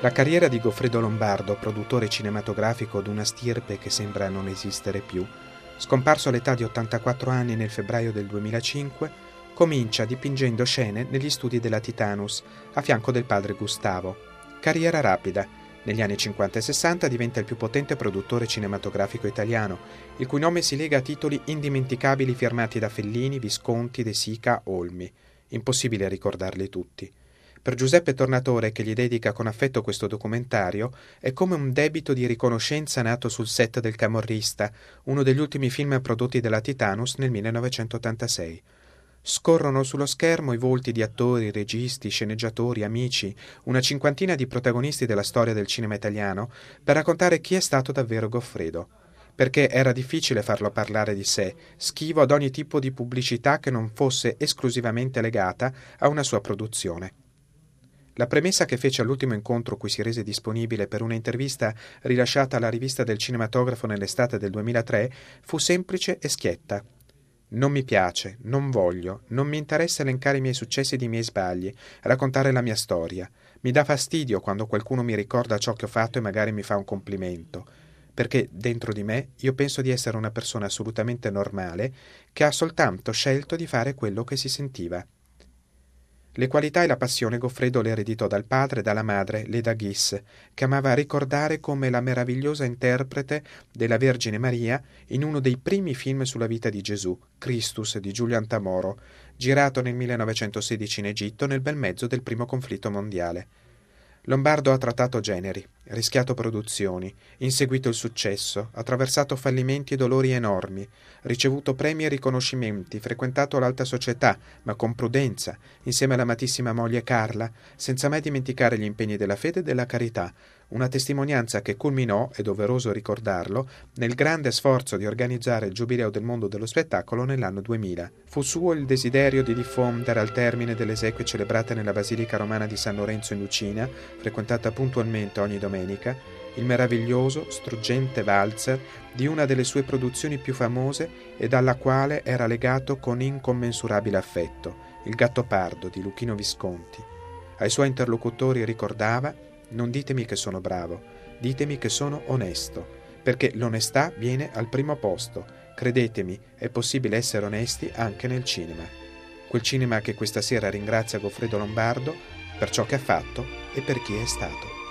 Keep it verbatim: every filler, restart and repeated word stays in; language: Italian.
La carriera di Goffredo Lombardo, produttore cinematografico d'una stirpe che sembra non esistere più, scomparso all'età di ottantaquattro anni nel febbraio del duemilacinque, comincia dipingendo scene negli studi della Titanus, a fianco del padre Gustavo. Carriera rapida. Negli anni cinquanta e sessanta diventa il più potente produttore cinematografico italiano, il cui nome si lega a titoli indimenticabili firmati da Fellini, Visconti, De Sica, Olmi. Impossibile ricordarli tutti. Per Giuseppe Tornatore, che gli dedica con affetto questo documentario, è come un debito di riconoscenza nato sul set del Camorrista, uno degli ultimi film prodotti dalla Titanus nel millenovecentottantasei. Scorrono sullo schermo i volti di attori, registi, sceneggiatori, amici, una cinquantina di protagonisti della storia del cinema italiano, per raccontare chi è stato davvero Goffredo. Perché era difficile farlo parlare di sé, schivo ad ogni tipo di pubblicità che non fosse esclusivamente legata a una sua produzione. La premessa che fece all'ultimo incontro cui si rese disponibile per una intervista rilasciata alla rivista del cinematografo nell'estate del duemilatré fu semplice e schietta. Non mi piace, non voglio, non mi interessa elencare i miei successi ed i miei sbagli, raccontare la mia storia. Mi dà fastidio quando qualcuno mi ricorda ciò che ho fatto e magari mi fa un complimento, perché dentro di me io penso di essere una persona assolutamente normale che ha soltanto scelto di fare quello che si sentiva. Le qualità e la passione Goffredo le ereditò dal padre e dalla madre, Leda Ghiss, che amava ricordare come la meravigliosa interprete della Vergine Maria in uno dei primi film sulla vita di Gesù, Christus, di Giulio Antamoro, girato nel millenovecentosedici in Egitto nel bel mezzo del primo conflitto mondiale. Lombardo ha trattato generi, rischiato produzioni, inseguito il successo, attraversato fallimenti e dolori enormi, ricevuto premi e riconoscimenti, frequentato l'alta società, ma con prudenza, insieme all'amatissima moglie Carla, senza mai dimenticare gli impegni della fede e della carità, una testimonianza che culminò, è doveroso ricordarlo, nel grande sforzo di organizzare il Giubileo del mondo dello spettacolo nell'anno duemila. Fu suo il desiderio di diffondere al termine delle esequie celebrate nella Basilica Romana di San Lorenzo in Lucina, frequentata puntualmente ogni domenica, il meraviglioso, struggente valzer di una delle sue produzioni più famose e alla quale era legato con incommensurabile affetto, Il Gattopardo di Luchino Visconti. Ai suoi interlocutori ricordava: non ditemi che sono bravo, ditemi che sono onesto, perché l'onestà viene al primo posto. Credetemi, è possibile essere onesti anche nel cinema. Quel cinema che questa sera ringrazia Goffredo Lombardo per ciò che ha fatto e per chi è stato.